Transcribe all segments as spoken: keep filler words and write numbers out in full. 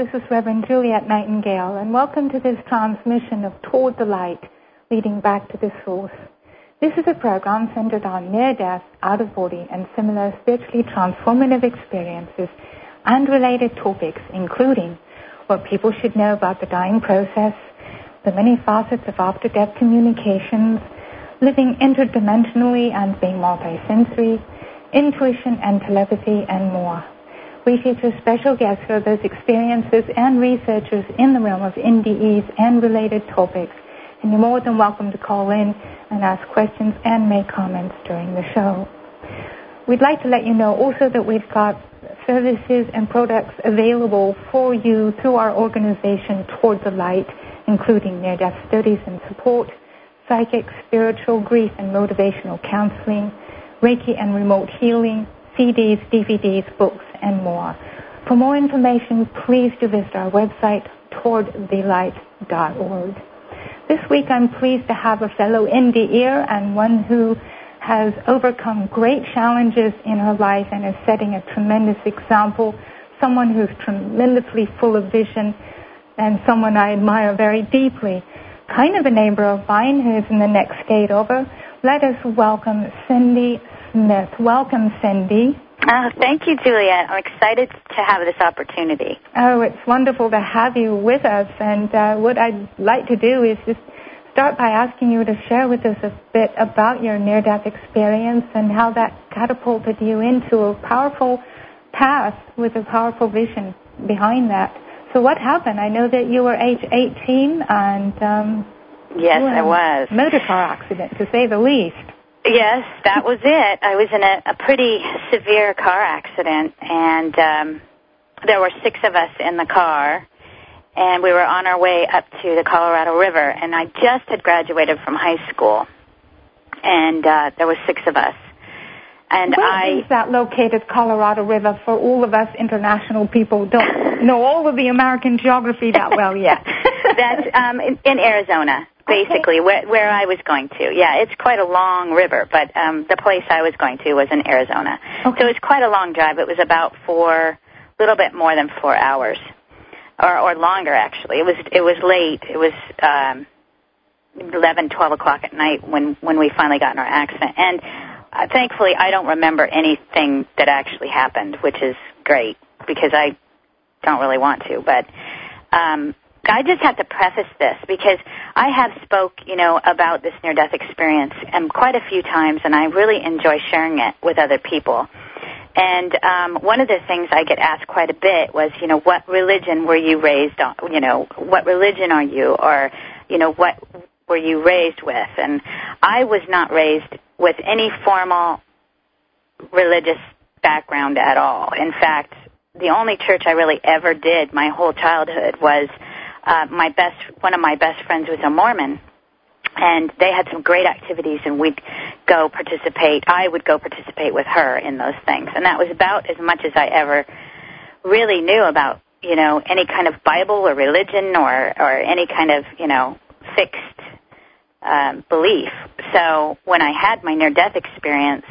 this is Reverend Juliet Nightingale, and welcome to this transmission of Toward the Light, Leading Back to the Source. This is a program centered on near-death, out-of-body, and similar spiritually transformative experiences and related topics, including what people should know about the dying process, the many facets of after-death communications, living interdimensionally and being multisensory, intuition and telepathy, and more. We feature special guests who are those experiences and researchers in the realm of N D Es and related topics, and you're more than welcome to call in and ask questions and make comments during the show. We'd like to let you know also that we've got services and products available for you through our organization Toward the Light, including near-death studies and support, psychic, spiritual, grief and motivational counseling, Reiki and remote healing, C Ds, D V Ds, books, and more. For more information, please do visit our website, toward the light dot org. This week, I'm pleased to have a fellow N D E-er and one who has overcome great challenges in her life and is setting a tremendous example, someone who's tremendously full of vision and someone I admire very deeply. Kind of a neighbor of mine who's in the next state over. Let us welcome Cindy Smith. Welcome, Cindy. Oh, thank you, Juliet. I'm excited to have this opportunity. Oh, it's wonderful to have you with us. And uh, what I'd like to do is just start by asking you to share with us a bit about your near-death experience and how that catapulted you into a powerful path with a powerful vision behind that. So what happened? I know that you were age eighteen and... Um, yes, I was. Motor car accident, to say the least. Yes, that was it. I was in a, a pretty severe car accident, and um, there were six of us in the car, and we were on our way up to the Colorado River, and I just had graduated from high school, and uh, there were six of us. And Where I, is that located, Colorado River, for all of us international people who don't know all of the American geography that well yet? That's um, in, in Arizona. Basically, okay. where, where I was going to. Yeah, it's quite a long river, but um, the place I was going to was in Arizona. Okay. So it was quite a long drive. It was about four, a little bit more than four hours, or, or longer, actually. It was it was late. It was um, eleven, twelve o'clock at night when, when we finally got in our accident. And uh, thankfully, I don't remember anything that actually happened, which is great, because I don't really want to. But... Um, I just have to preface this because I have spoke, you know, about this near-death experience um, quite a few times, and I really enjoy sharing it with other people. And um, one of the things I get asked quite a bit was, you know, what religion were you raised on? You know, what religion are you? Or, you know, what were you raised with? And I was not raised with any formal religious background at all. In fact, the only church I really ever did my whole childhood was... Uh, my best, one of my best friends was a Mormon, and they had some great activities, and we'd go participate. I would go participate with her in those things, and that was about as much as I ever really knew about, you know, any kind of Bible or religion or or any kind of, you know, fixed um, belief. So when I had my near-death experience,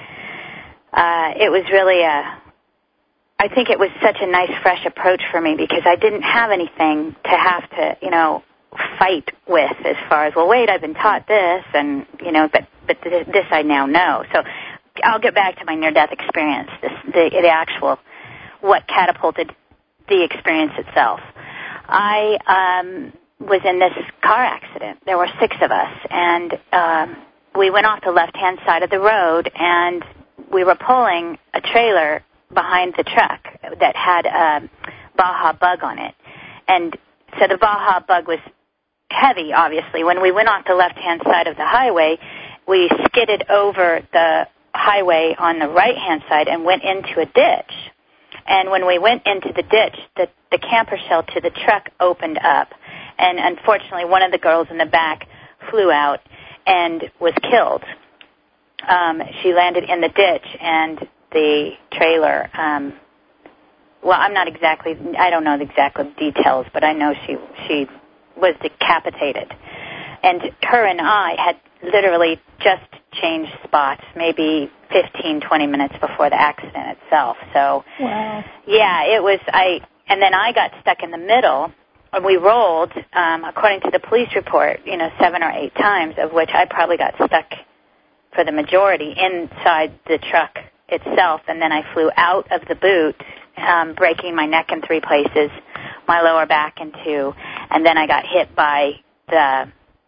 uh, it was really a I think it was such a nice, fresh approach for me because I didn't have anything to have to, you know, fight with as far as, well, wait, I've been taught this, and, you know, but but th- this I now know. So I'll get back to my near-death experience, this, the, the actual, what catapulted the experience itself. I um, was in this car accident. There were six of us, and um, we went off the left-hand side of the road, and we were pulling a trailer behind the truck that had a Baja Bug on it. And so the Baja Bug was heavy, obviously. When we went off the left-hand side of the highway, we skidded over the highway on the right-hand side and went into a ditch. And when we went into the ditch, the, the camper shell to the truck opened up. And unfortunately, one of the girls in the back flew out and was killed. Um, she landed in the ditch, and the trailer, um, well, I'm not exactly, I don't know the exact details, but I know she she was decapitated. And her and I had literally just changed spots, maybe fifteen, twenty minutes before the accident itself. So, wow. yeah, it was, I, and then I got stuck in the middle, and we rolled, um, according to the police report, you know, seven or eight times, of which I probably got stuck for the majority inside the truck itself, and then I flew out of the boot, um, breaking my neck in three places, my lower back in two, and then I got hit by the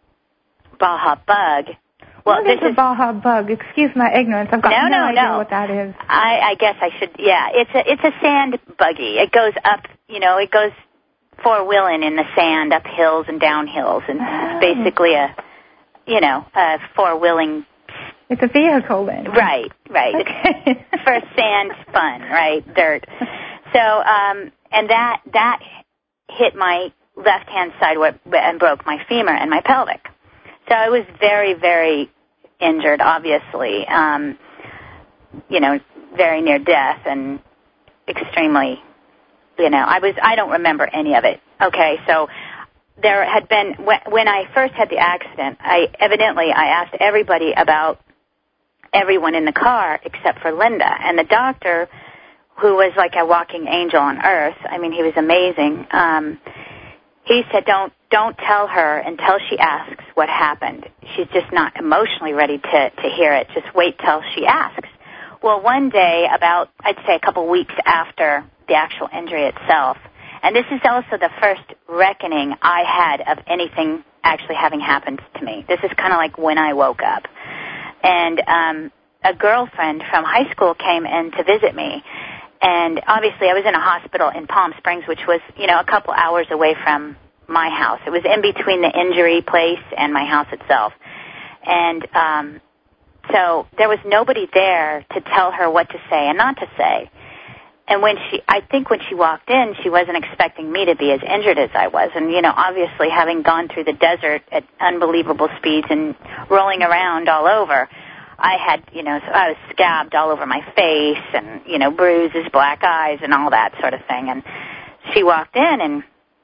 Baja bug. Well, what is a Baja bug? Excuse my ignorance. I've got no, no, no idea no. what that is. I, I guess I should. Yeah, it's a it's a sand buggy. It goes up. You know, it goes four wheeling in the sand, up hills and down hills, and oh. It's basically a, you know, a four wheeling. It's a vehicle then. Right, right. Okay. For sand fun, right? Dirt. So, um, and that that hit my left hand side and broke my femur and my pelvic. So I was very, very injured, obviously, um, you know, very near death and extremely, you know, I was, I don't remember any of it. Okay, so there had been, when, when I first had the accident, I evidently, I asked everybody about everyone in the car except for Linda. And the doctor, who was like a walking angel on earth, I mean, he was amazing, um, he said, don't, don't tell her until she asks what happened. She's just not emotionally ready to, to hear it. Just wait till she asks. Well, one day, about, I'd say a couple weeks after the actual injury itself, and this is also the first reckoning I had of anything actually having happened to me. This is kind of like when I woke up. And um, a girlfriend from high school came in to visit me. And obviously I was in a hospital in Palm Springs, which was, you know, a couple hours away from my house. It was in between the injury place and my house itself. And um, so there was nobody there to tell her what to say and not to say. And when she, I think when she walked in, she wasn't expecting me to be as injured as I was. And, you know, obviously having gone through the desert at unbelievable speeds and rolling around all over, I had, you know, so I was scabbed all over my face and, you know, bruises, black eyes, and all that sort of thing. And she walked in, and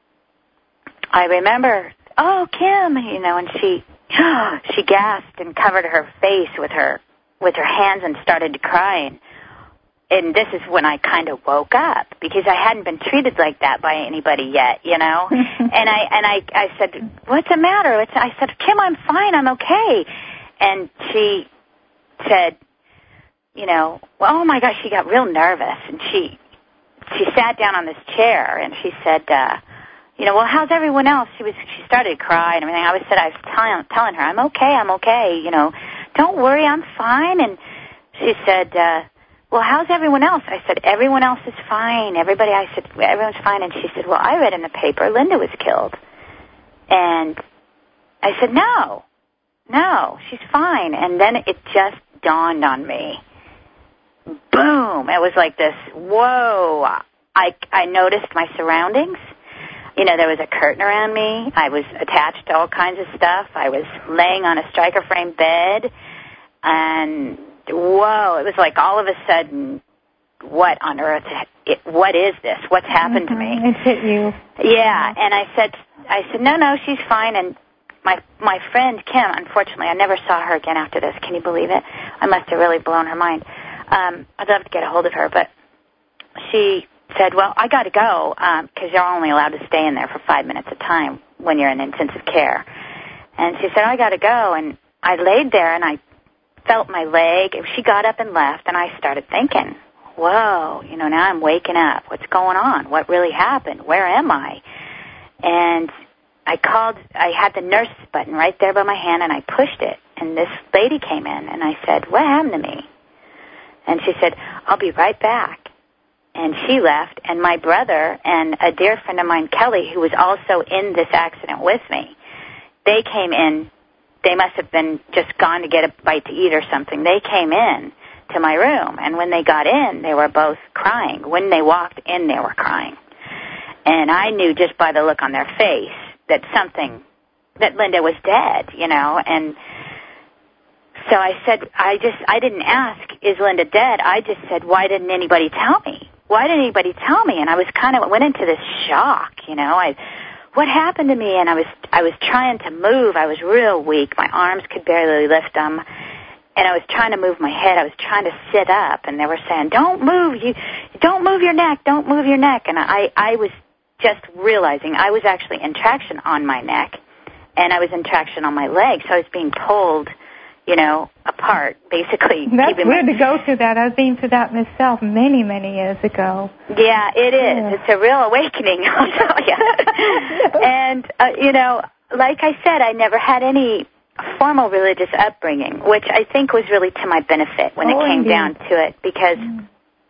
I remember, oh, Kim, you know, and she, she gasped and covered her face with her, with her hands and started to cry. And, and this is when I kind of woke up, because I hadn't been treated like that by anybody yet, you know. and I, and I, I said, what's the matter? It's, I said, Kim, I'm fine, I'm okay. And she said, you know, well, oh my gosh, she got real nervous, and she she sat down on this chair, and she said, uh, you know, well, how's everyone else? She was she started to cry and everything. I was said I was telling telling her, I'm okay, I'm okay, you know, don't worry, I'm fine. And she said, uh, well, how's everyone else? I said, everyone else is fine. Everybody, I said, everyone's fine. And she said, well, I read in the paper Linda was killed. And I said, no, no, she's fine. And then it just dawned on me. Boom. It was like this, whoa. I, I noticed my surroundings. You know, there was a curtain around me. I was attached to all kinds of stuff. I was laying on a striker frame bed. And, whoa, it was like all of a sudden, what on earth, it, what is this? What's happened mm-hmm. to me? It hit you. Yeah. And I said, I said, no, no, she's fine. And My my friend, Kim, unfortunately, I never saw her again after this. Can you believe it? I must have really blown her mind. Um, I'd love to get a hold of her, but she said, well, I got to go because um, you're only allowed to stay in there for five minutes at a time when you're in intensive care. And she said, I got to go. And I laid there, and I felt my leg. She got up and left, and I started thinking, whoa, you know, now I'm waking up. What's going on? What really happened? Where am I? And I called, I had the nurse button right there by my hand, and I pushed it, and this lady came in, and I said, what happened to me? And she said, I'll be right back. And she left, and my brother and a dear friend of mine, Kelly, who was also in this accident with me, they came in. They must have been just gone to get a bite to eat or something. They came in to my room, and when they got in, they were both crying. When they walked in, they were crying. And I knew just by the look on their face that something, that Linda was dead, you know, and so I said, I just, I didn't ask, is Linda dead? I just said, why didn't anybody tell me? Why didn't anybody tell me? And I was kind of, went into this shock, you know, I, what happened to me? And I was, I was trying to move. I was real weak. My arms could barely lift them. and I was trying to move my head. I was trying to sit up, and they were saying, "Don't move, you don't move your neck, don't move your neck." And I, I was just realizing I was actually in traction on my neck, and I was in traction on my legs, so I was being pulled, you know, apart, basically. That's weird my... to go through that. I've been through that myself many, many years ago. Yeah, it is. Yeah. It's a real awakening, I'll tell you. And, uh, you know, like I said, I never had any formal religious upbringing, which I think was really to my benefit when oh, it came indeed. down to it, because mm.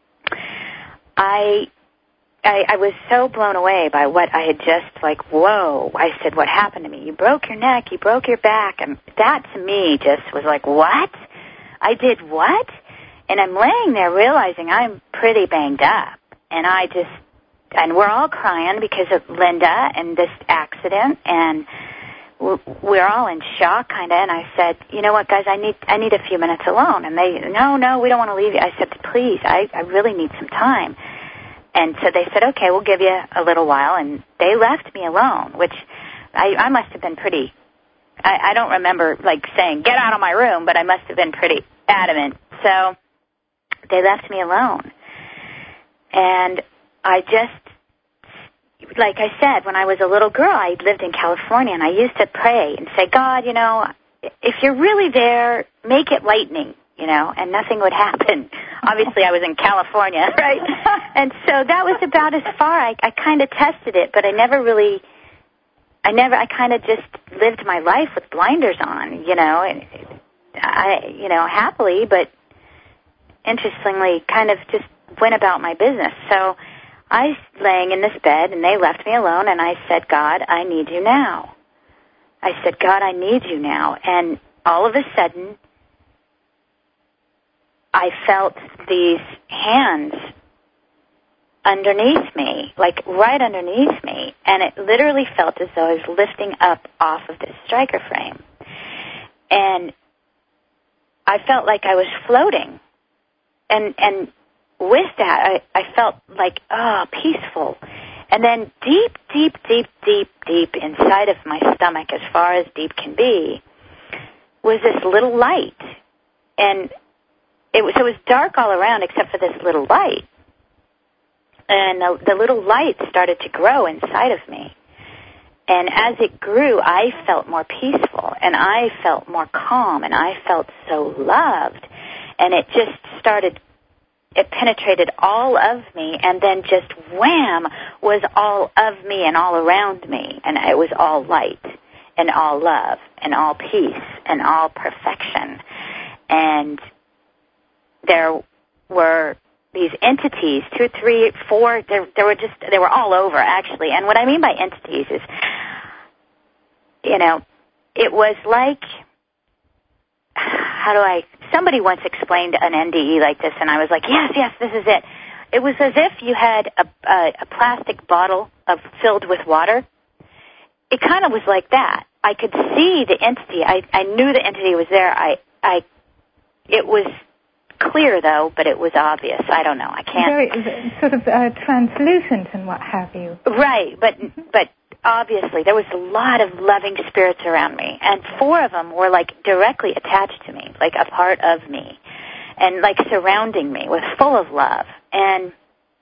I, I I was so blown away by what I had just, like, whoa. I said, what happened to me? You broke your neck, you broke your back. And that, to me, just was like, what? I did what? And I'm laying there realizing I'm pretty banged up. And I just, and we're all crying because of Linda and this accident, and we're all in shock, kind of, and I said, you know what, guys, I need I need a few minutes alone. And they, no, no, we don't want to leave you. I said, please, I, I really need some time. And so they said, okay, we'll give you a little while. And they left me alone, which I, I must have been pretty, I, I don't remember, like, saying, get out of my room, but I must have been pretty adamant. So they left me alone. And I just, like I said, when I was a little girl, I lived in California, and I used to pray and say, God, you know, if you're really there, make it lightning, you know, and nothing would happen. Obviously, I was in California, right? And so that was about as far. I, I kind of tested it, but I never really, I never, I kind of just lived my life with blinders on, you know, and I, you know, happily, but interestingly, kind of just went about my business. So I was laying in this bed, and they left me alone, and I said, God, I need you now. I said, God, I need you now. And all of a sudden, I felt these hands underneath me, like right underneath me, and it literally felt as though I was lifting up off of this striker frame. And I felt like I was floating. And, and, with that, I, I felt like, oh, peaceful. And then deep, deep, deep, deep, deep inside of my stomach, as far as deep can be, was this little light. And it was, it was dark all around except for this little light. And the, the little light started to grow inside of me. And as it grew, I felt more peaceful, and I felt more calm, and I felt so loved. And it just started It penetrated all of me, and then just wham, was all of me and all around me. And it was all light and all love and all peace and all perfection. And there were these entities, two, three, four, there, there were just, they were all over, actually. And what I mean by entities is, you know, it was like, how do I, somebody once explained an N D E like this, and I was like, yes, yes, this is it. It was as if you had a, a, a plastic bottle of filled with water. It kind of was like that. I could see the entity. I, I knew the entity was there. I, I, it was clear, though, but it was obvious. I don't know. I can't. Very, sort of uh, translucent and what have you. Right, but but obviously there was a lot of loving spirits around me, and four of them were like directly attached to me, like a part of me, and like surrounding me with full of love. And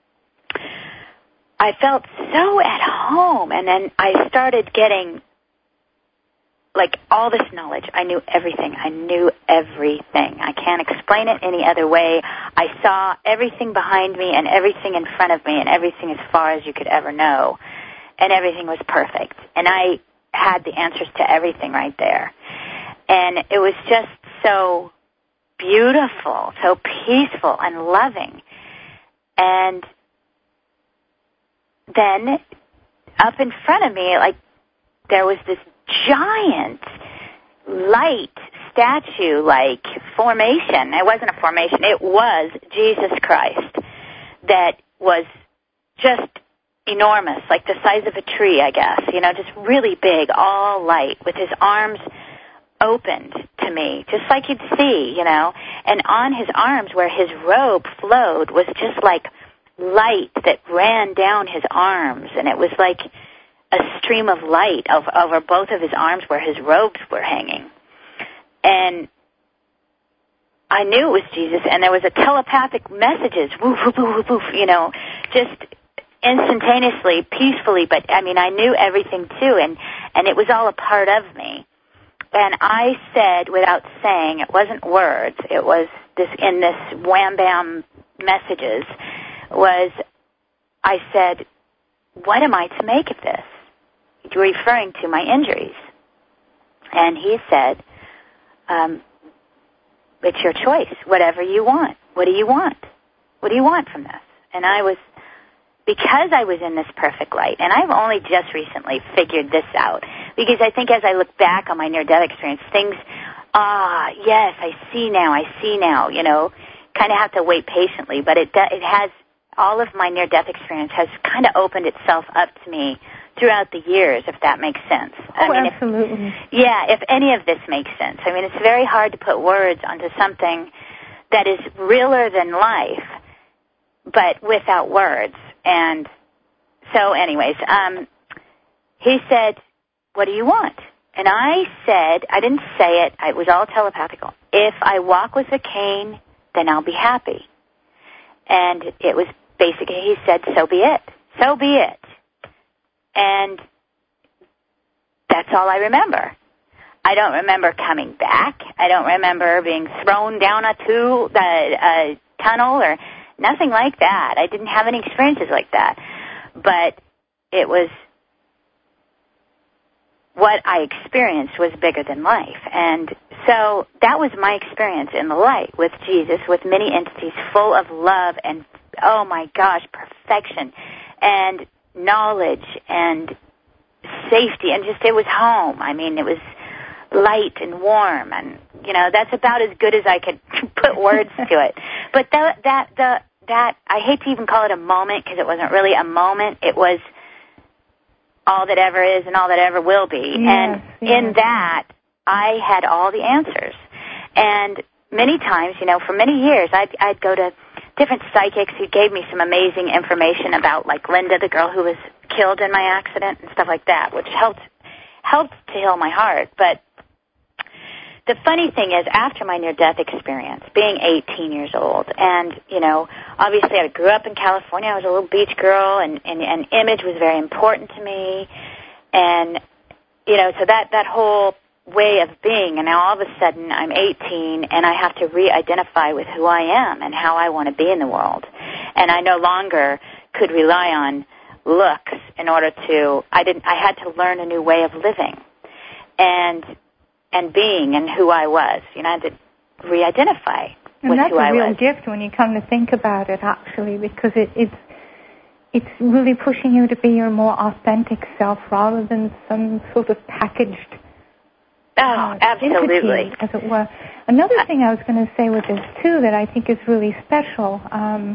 I felt so at home, and then I started getting like all this knowledge. I knew everything. I knew everything. I can't explain it any other way. I saw everything behind me and everything in front of me and everything as far as you could ever know. And everything was perfect. And I had the answers to everything right there. And it was just so beautiful, so peaceful and loving. And then up in front of me, like, there was this giant light statue-like formation. It wasn't a formation. It was Jesus Christ that was just enormous, like the size of a tree, I guess, you know, just really big, all light, with his arms opened to me, just like you'd see, you know, and on his arms where his robe flowed was just like light that ran down his arms, and it was like a stream of light of, over both of his arms where his robes were hanging. And I knew it was Jesus, and there was a telepathic messages, woof, woof, woof, woof, you know, just instantaneously, peacefully, but, I mean, I knew everything, too, and, and it was all a part of me. And I said, without saying, it wasn't words, it was this, in this wham-bam messages, was, I said, what am I to make of this? Referring to my injuries. And he said, um, it's your choice, whatever you want. What do you want? What do you want from this? And I was, because I was in this perfect light, and I've only just recently figured this out, because I think as I look back on my near-death experience, things, ah, yes, I see now, I see now, you know, kind of have to wait patiently, but it it has, all of my near-death experience has kind of opened itself up to me throughout the years, if that makes sense. Oh, I mean, absolutely. If, yeah, if any of this makes sense. I mean, it's very hard to put words onto something that is realer than life, but without words. And so anyways, um, he said, what do you want? And I said, I didn't say it, it was all telepathical. If I walk with a cane, then I'll be happy. And it was basically, he said, so be it. So be it. And that's all I remember. I don't remember coming back. I don't remember being thrown down a, tube, a, a tunnel or nothing like that. I didn't have any experiences like that. But it was, what I experienced was bigger than life. And so that was my experience in the light with Jesus, with many entities full of love and, oh my gosh, perfection and knowledge and safety, and just, it was home. I mean, it was light and warm, and, you know, that's about as good as I could put words to it. But that, that, the, that, I hate to even call it a moment, because it wasn't really a moment. It was all that ever is and all that ever will be. Yes, and yes. in that, I had all the answers. And many times, you know, for many years, I'd, I'd go to different psychics who gave me some amazing information about, like Linda, the girl who was killed in my accident and stuff like that, which helped helped to heal my heart. But the funny thing is, after my near-death experience, being eighteen years old, and, you know, obviously I grew up in California, I was a little beach girl, and, and, and image was very important to me, and, you know, so that, that whole way of being, and now all of a sudden I'm eighteen, and I have to re-identify with who I am and how I want to be in the world. And I no longer could rely on looks in order to, I didn't, I had to learn a new way of living and and being and who I was. You know, I had to re-identify with who I was. And that's a real gift when you come to think about it, actually, because it, it's it's really pushing you to be your more authentic self rather than some sort of packaged Oh, uh, absolutely. entity, as it were. Another thing I was going to say with this, too, that I think is really special, um,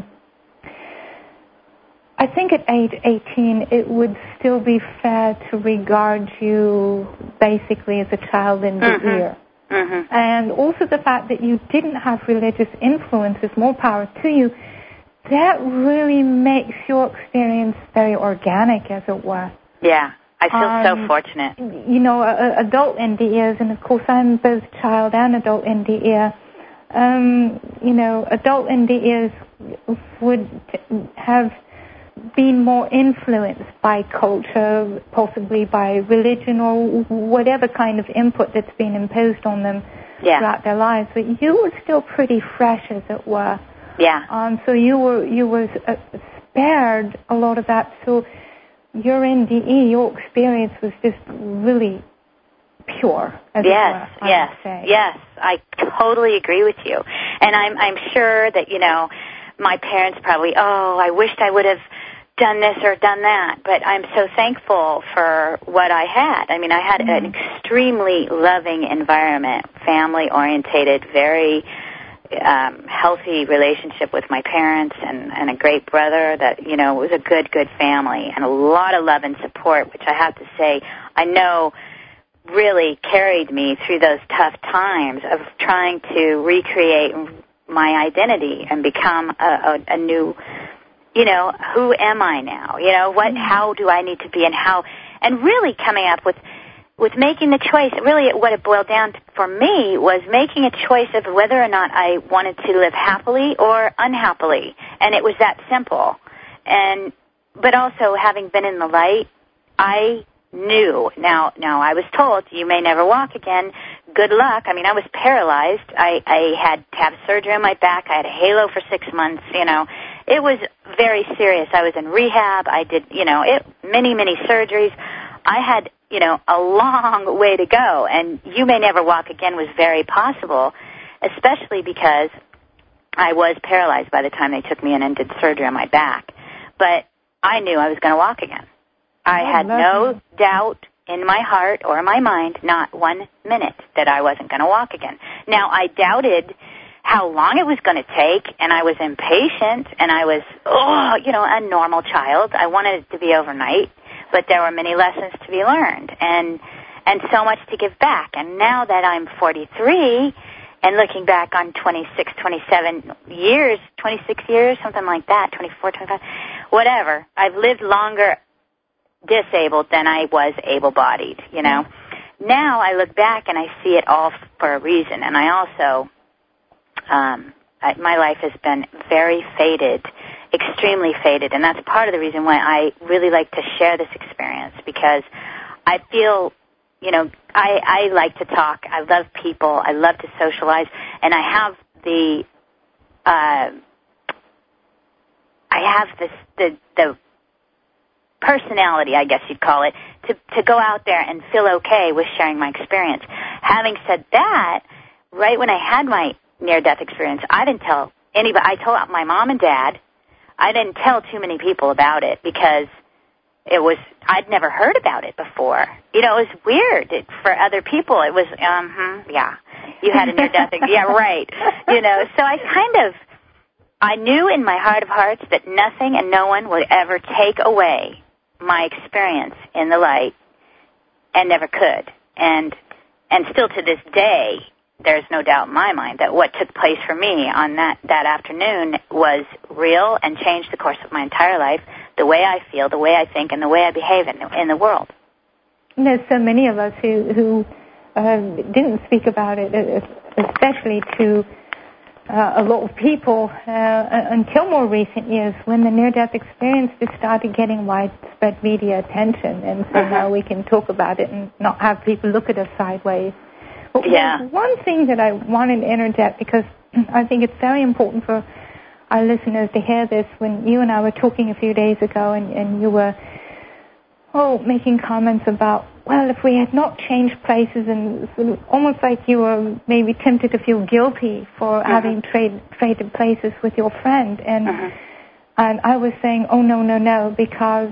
I think at age eighteen, it would still be fair to regard you basically as a child in the mm-hmm. ear. Mm-hmm. And also the fact that you didn't have religious influences, more power to you, that really makes your experience very organic, as it were. Yeah, I feel um, so fortunate. You know, uh, adult N D Ears, and of course I'm both child and adult N D Ear. Um, you know, adult N D Ears would have been more influenced by culture, possibly by religion or whatever kind of input that's been imposed on them yeah. throughout their lives. But you were still pretty fresh, as it were. Yeah. Um, so you were you were uh, spared a lot of that. So your N D E, your experience was just really pure, as yes, it were, I yes, would say. yes. I totally agree with you, and I'm I'm sure that, you know, my parents probably, oh, I wished I would have done this or done that, but I'm so thankful for what I had. I mean, I had mm-hmm. an extremely loving environment, family-orientated, very um, healthy relationship with my parents, and, and a great brother that, you know, was a good, good family, and a lot of love and support, which I have to say, I know really carried me through those tough times of trying to recreate my identity and become a, a, a new, you know, who am I now? You know, what, how do I need to be, and how, and really coming up with with making the choice, really what it boiled down to for me was making a choice of whether or not I wanted to live happily or unhappily. And it was that simple. And, but also having been in the light, I knew. Now, now I was told, you may never walk again. Good luck. I mean, I was paralyzed. I, I had to have surgery on my back. I had a halo for six months, you know. It was very serious. I was in rehab. I did, you know, it, many, many surgeries. I had, you know, a long way to go, and you may never walk again was very possible, especially because I was paralyzed by the time they took me in and did surgery on my back. But I knew I was going to walk again. I oh, had no doubt in my heart or my mind, not one minute, that I wasn't going to walk again. Now, I doubted how long it was going to take, and I was impatient, and I was, oh, you know, a normal child. I wanted it to be overnight, but there were many lessons to be learned, and and so much to give back. And now that I'm forty-three, and looking back on twenty-six, twenty-seven years, twenty-six years, something like that, twenty-four, twenty-five, whatever, I've lived longer disabled than I was able-bodied, you know. Mm-hmm. Now I look back and I see it all for a reason, and I also, um, I, my life has been very faded, extremely faded, and that's part of the reason why I really like to share this experience, because I feel, you know, I, I like to talk, I love people, I love to socialize, and I have the, uh, I have this, the, the, personality, I guess you'd call it, to, to go out there and feel okay with sharing my experience. Having said that, right when I had my near-death experience, I didn't tell anybody. I told my mom and dad. I didn't tell too many people about it because it was, I'd never heard about it before. You know, it was weird it, for other people. It was, um, hmm, yeah, you had a near-death experience. Yeah, right. You know, so I kind of, I knew in my heart of hearts that nothing and no one would ever take away my experience in the light, and never could. And and still to this day, there's no doubt in my mind that what took place for me on that, that afternoon was real and changed the course of my entire life, the way I feel, the way I think, and the way I behave in the, in the world. And there's so many of us who, who uh, didn't speak about it, especially to Uh, a lot of people uh, until more recent years, when the near-death experience just started getting widespread media attention, and so uh-huh. now we can talk about it and not have people look at us sideways. But yeah. one thing that I wanted to interject, because I think it's very important for our listeners to hear this, when you and I were talking a few days ago, and, and you were oh making comments about, well, if we had not changed places, and sort of almost like you were maybe tempted to feel guilty for uh-huh. having trade, traded places with your friend. And uh-huh. and I was saying, oh, no, no, no, because,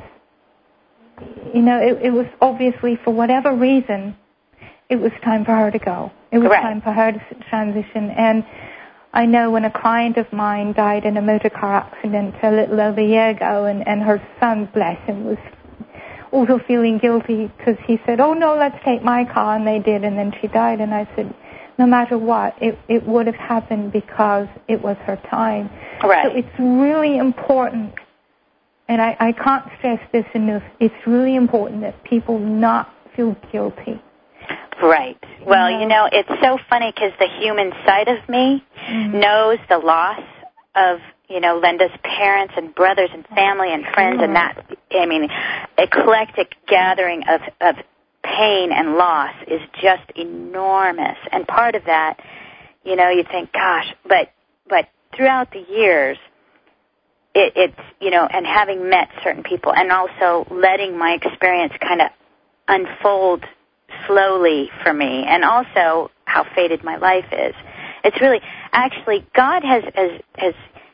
you know, it, it was obviously, for whatever reason, it was time for her to go. It was right. time for her to transition. And I know when a client of mine died in a motor car accident a little over a year ago, and, and her son, bless him, was also feeling guilty because he said, oh, no, let's take my car, and they did, and then she died. And I said, no matter what, it, it would have happened because it was her time. Right. So it's really important, and I, I can't stress this enough, it's really important that people not feel guilty. Right. Well, you know, you know it's so funny because the human side of me mm-hmm. knows the loss of, you know, Linda's parents and brothers and family and friends, and that, I mean, eclectic gathering of, of pain and loss is just enormous. And part of that, you know, you think, gosh, but but throughout the years, it, it's, you know, and having met certain people and also letting my experience kind of unfold slowly for me, and also how faded my life is. It's really, actually, God has, has, has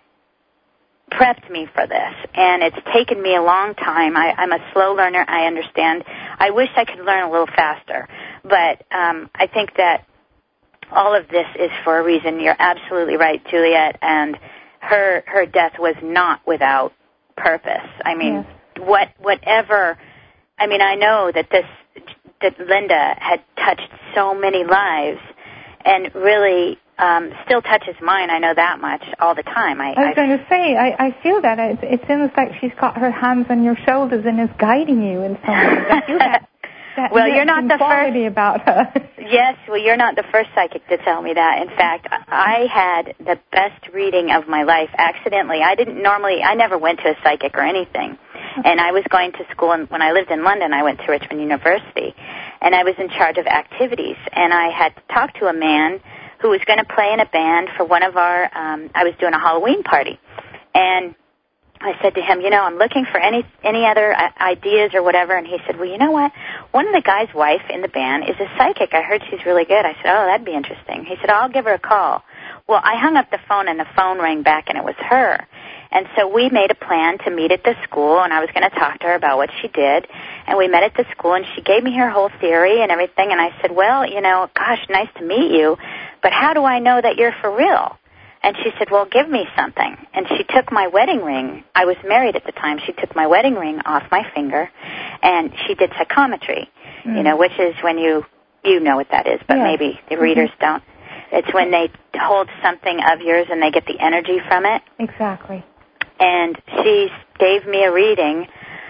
prepped me for this, and it's taken me a long time. I, I'm a slow learner, I understand. I wish I could learn a little faster, but um, I think that all of this is for a reason. You're absolutely right, Juliet, and her her death was not without purpose. I mean, yes. what whatever, I mean, I know that this, that Linda had touched so many lives, and really um, still touches mine. I know that much all the time. I, I was I, going to say, I, I feel that. It's, it's almost like she's got her hands on your shoulders and is guiding you in some ways. I feel that. that well, you're not the quality first about her. Yes, well, you're not the first psychic to tell me that. In fact, I had the best reading of my life accidentally. I didn't normally, I never went to a psychic or anything. And I was going to school, and when I lived in London, I went to Richmond University. And I was in charge of activities. And I had talked to a man who was going to play in a band for one of our, um, I was doing a Halloween party. And I said to him, you know, I'm looking for any any other ideas or whatever. And he said, well, you know what? One of the guy's wife in the band is a psychic. I heard she's really good. I said, oh, that'd be interesting. He said, I'll give her a call. Well, I hung up the phone, and the phone rang back, and it was her. And so we made a plan to meet at the school, and I was going to talk to her about what she did. And we met at the school, and she gave me her whole theory and everything. And I said, well, you know, gosh, nice to meet you, but how do I know that you're for real? And she said, well, give me something. And she took my wedding ring. I was married at the time. She took my wedding ring off my finger, and she did psychometry, mm. you know, which is when you, you know what that is, but yes. maybe the readers mm-hmm. don't. It's when they hold something of yours and they get the energy from it. Exactly. And she gave me a reading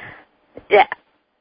that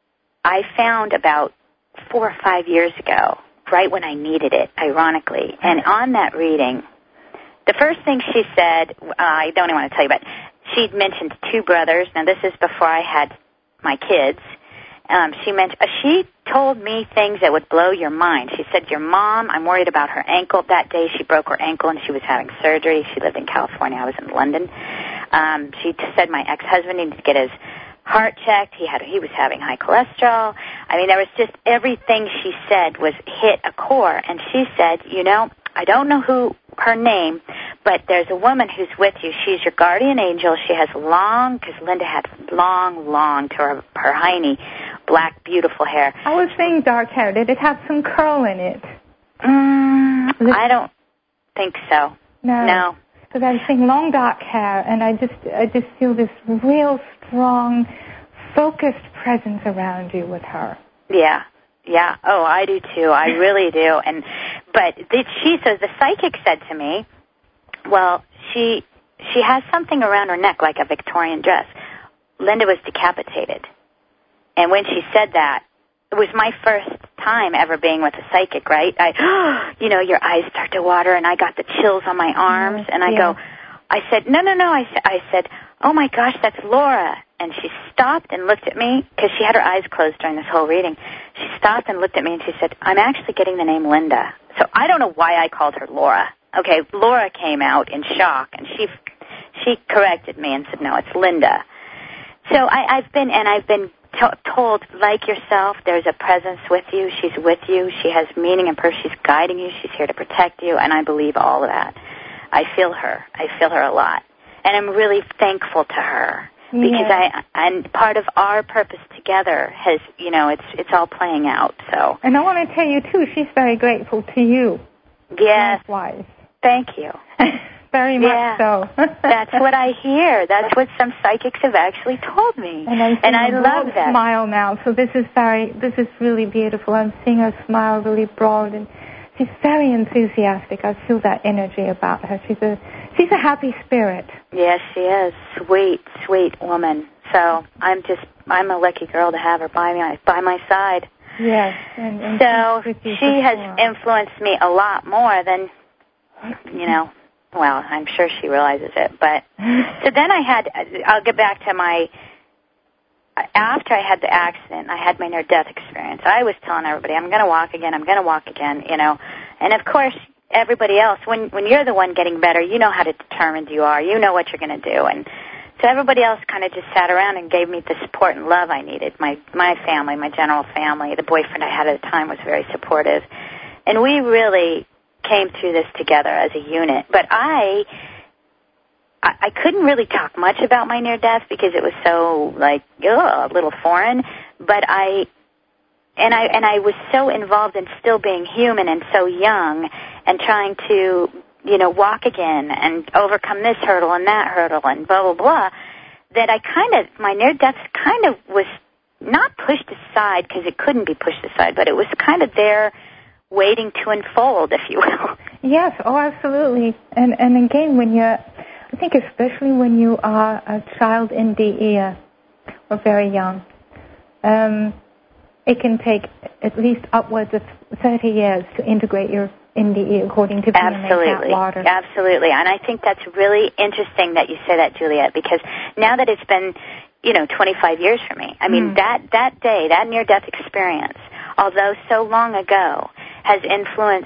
I found about four or five years ago, right when I needed it, ironically. And on that reading, the first thing she said, uh, I don't even want to tell you about, she'd mentioned two brothers. Now, this is before I had my kids. Um, she mentioned, uh, she told me things that would blow your mind. She said, your mom, I'm worried about her ankle. That day she broke her ankle and she was having surgery. She lived in California. I was in London. Um, she said my ex-husband needed to get his heart checked. He had he was having high cholesterol. I mean, there was just everything she said was hit a core. And she said, you know, I don't know who her name, but there's a woman who's with you. She's your guardian angel. She has long, because Linda had long, long to her, her hiney, black, beautiful hair. I was saying dark hair. Did it have some curl in it? Mm, it? I don't think so. No. No. Because I was saying long, dark hair, and I just, I just feel this real strong, focused presence around you with her. Yeah. Yeah. Oh, I do too. I really do. And but did she so the psychic said to me, well, she she has something around her neck like a Victorian dress. Linda was decapitated. And when she said that, it was my first time ever being with a psychic, right? I you know, your eyes start to water, and I got the chills on my arms, and I yeah. go I said, "No, no, no." I I said, "Oh my gosh, that's Laura." And she stopped and looked at me, because she had her eyes closed during this whole reading. She stopped and looked at me, and she said, I'm actually getting the name Linda. So I don't know why I called her Laura. Okay, Laura came out in shock, and she she corrected me and said, no, it's Linda. So I, I've been, and I've been t- told, like yourself, there's a presence with you. She's with you. She has meaning and purpose. She's guiding you. She's here to protect you, and I believe all of that. I feel her. I feel her a lot. And I'm really thankful to her. Because yeah. I, and part of our purpose together has, you know, it's it's all playing out. So. And I want to tell you too, she's very grateful to you. Yes. Likewise. Thank you. Very much yeah. so. That's what I hear. That's what some psychics have actually told me. And, I'm and I love that. Smile now. So this is very, this is really beautiful. I'm seeing her smile really broad, and she's very enthusiastic. I feel that energy about her. She's a she's a happy spirit. Yes, she is. Sweet, sweet woman. So I'm just, I'm a lucky girl to have her by my, by my side. Yes. And, and so she has sure. influenced me a lot more than, you know, well, I'm sure she realizes it. But so then I had, I'll get back to my, after I had the accident, I had my near-death experience. I was telling everybody, I'm going to walk again, I'm going to walk again, you know. And, of course, everybody else, when when you're the one getting better, you know how determined you are. You know what you're going to do. And so everybody else kind of just sat around and gave me the support and love I needed. My my family, my general family, the boyfriend I had at the time was very supportive. And we really came through this together as a unit. But I... I, I couldn't really talk much about my near-death because it was so, like, ugh, a little foreign. But I, and I, and I was so involved in still being human and so young and trying to, you know, walk again and overcome this hurdle and that hurdle and blah, blah, blah, that I kind of, my near-death kind of was not pushed aside because it couldn't be pushed aside, but it was kind of there waiting to unfold, if you will. Yes, oh, absolutely. And, and again, when you're, I think especially when you are a child in the ear or very young, um, it can take at least upwards of thirty years to integrate your N D E according to P M A Absolutely. water. Absolutely. And I think that's really interesting that you say that, Juliet, because now that it's been, you know, twenty-five years for me, I mean, mm. that, that day, that near-death experience, although so long ago, has influenced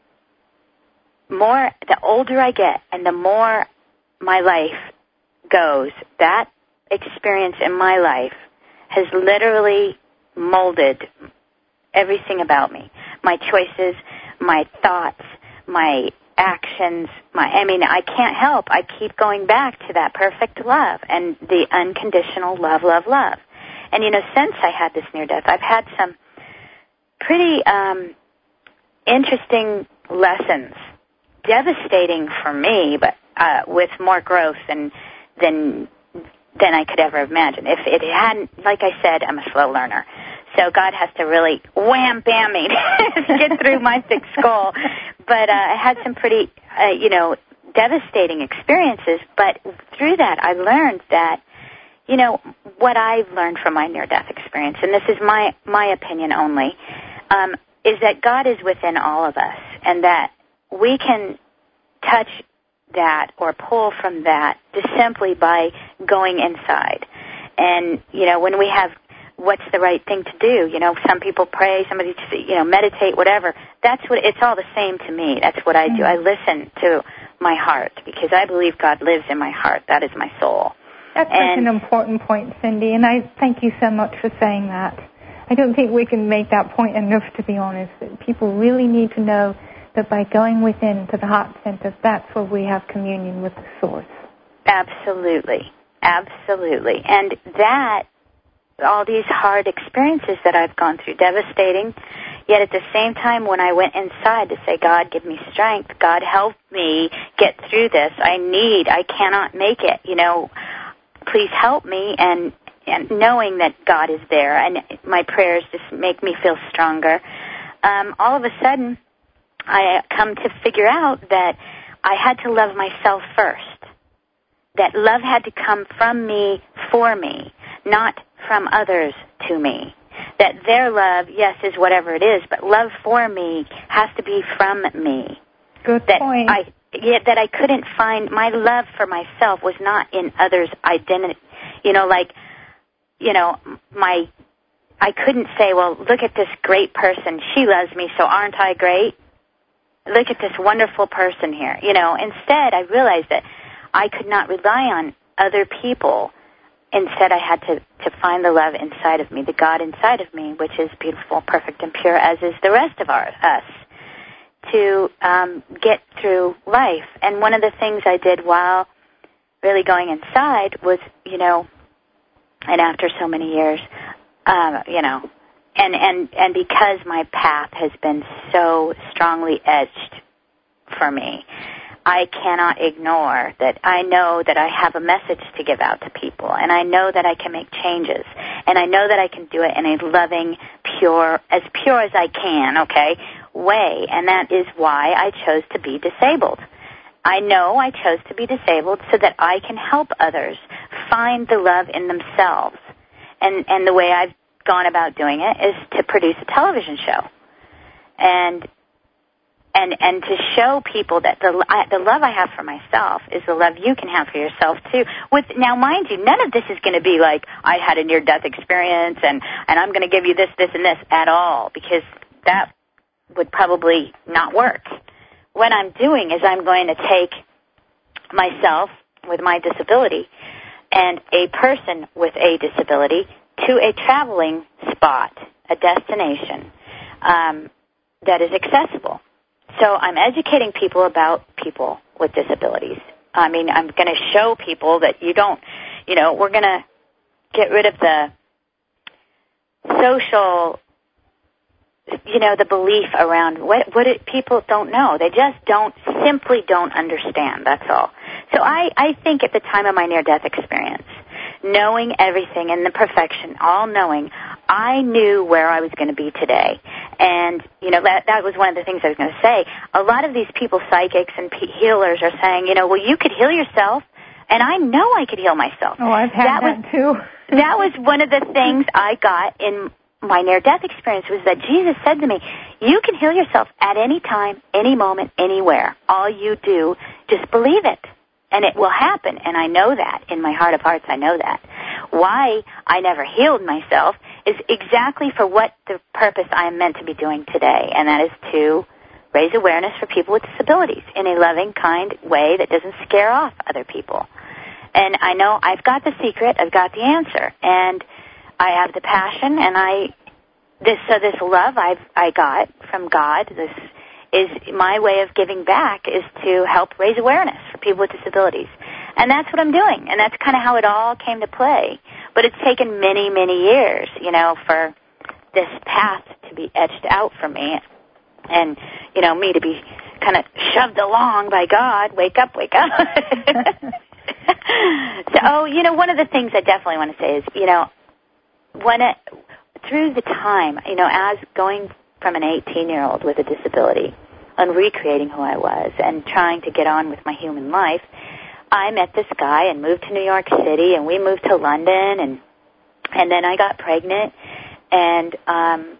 more, the older I get and the more my life goes, that experience in my life has literally molded everything about me. My choices, my thoughts, my actions, my, I mean, I can't help. I keep going back to that perfect love and the unconditional love, love, love. And, you know, since I had this near-death, I've had some pretty um, interesting lessons, devastating for me, but uh, with more growth than than than I could ever imagine. If it hadn't, like I said, I'm a slow learner. So God has to really wham, bam me to get through my thick skull. But uh, I had some pretty, uh, you know, devastating experiences. But through that, I learned that, you know, what I've learned from my near-death experience, and this is my, my opinion only, um, is that God is within all of us, and that we can touch that or pull from that just simply by going inside. And, you know, when we have what's the right thing to do, you know, some people pray, somebody, you know, meditate, whatever. That's what, it's all the same to me. That's what I do. I listen to my heart because I believe God lives in my heart. That is my soul. That's and, such an important point, Cindy, and I thank you so much for saying that. I don't think we can make that point enough, to be honest. People really need to know that by going within to the heart center, that's where we have communion with the source. Absolutely. Absolutely. And that, all these hard experiences that I've gone through, devastating, yet at the same time when I went inside to say, God, give me strength, God, help me get through this, I need, I cannot make it, you know, please help me, and, and knowing that God is there, and my prayers just make me feel stronger, um, all of a sudden, I come to figure out that I had to love myself first. That love had to come from me for me, not from others to me. That their love, yes, is whatever it is, but love for me has to be from me. Good that point. I, yeah, that I couldn't find, my love for myself was not in others' identity. You know, like, you know, my, I couldn't say, well, look at this great person. She loves me, so aren't I great? Look at this wonderful person here. You know, instead I realized that I could not rely on other people. Instead I had to, to find the love inside of me, the God inside of me, which is beautiful, perfect, and pure, as is the rest of our, us, to um, get through life. And one of the things I did while really going inside was, you know, and after so many years, um, you know, And, and, and because my path has been so strongly edged for me, I cannot ignore that I know that I have a message to give out to people, and I know that I can make changes, and I know that I can do it in a loving, pure, as pure as I can, okay, way, and that is why I chose to be disabled. I know I chose to be disabled so that I can help others find the love in themselves, and, and the way I've gone about doing it is to produce a television show, and and and to show people that the I, the love I have for myself is the love you can have for yourself too. With now, mind you, none of this is going to be like I had a near-death experience and and I'm going to give you this, this, and this at all, because that would probably not work. What I'm doing is I'm going to take myself with my disability and a person with a disability to a traveling spot, a destination um, that is accessible. So I'm educating people about people with disabilities. I mean, I'm going to show people that you don't, you know, we're going to get rid of the social, you know, the belief around what, what it, people don't know. They just don't, simply don't understand, that's all. So I, I think at the time of my near-death experience, knowing everything and the perfection, all knowing, I knew where I was going to be today. And, you know, that that was one of the things I was going to say. A lot of these people, psychics and healers, are saying, you know, well, you could heal yourself, and I know I could heal myself. Oh, I've had that, that was, too. That was one of the things I got in my near-death experience was that Jesus said to me, you can heal yourself at any time, any moment, anywhere. All you do, just believe it, and it will happen. And I know that. In my heart of hearts, I know that. Why I never healed myself is exactly for what the purpose I am meant to be doing today, and that is to raise awareness for people with disabilities in a loving, kind way that doesn't scare off other people. And I know I've got the secret, I've got the answer, and I have the passion, and I this so this love I've I got from God. This is my way of giving back, is to help raise awareness for people with disabilities, and that's what I'm doing, and that's kind of how it all came to play. But it's taken many, many years, you know, for this path to be etched out for me, and you know, me to be kind of shoved along by God. Wake up, wake up. So, oh, you know, one of the things I definitely want to say is, you know, when it, through the time, you know, as going from an eighteen-year-old with a disability and recreating who I was and trying to get on with my human life, I met this guy and moved to New York City, and we moved to London, and and then I got pregnant, and um,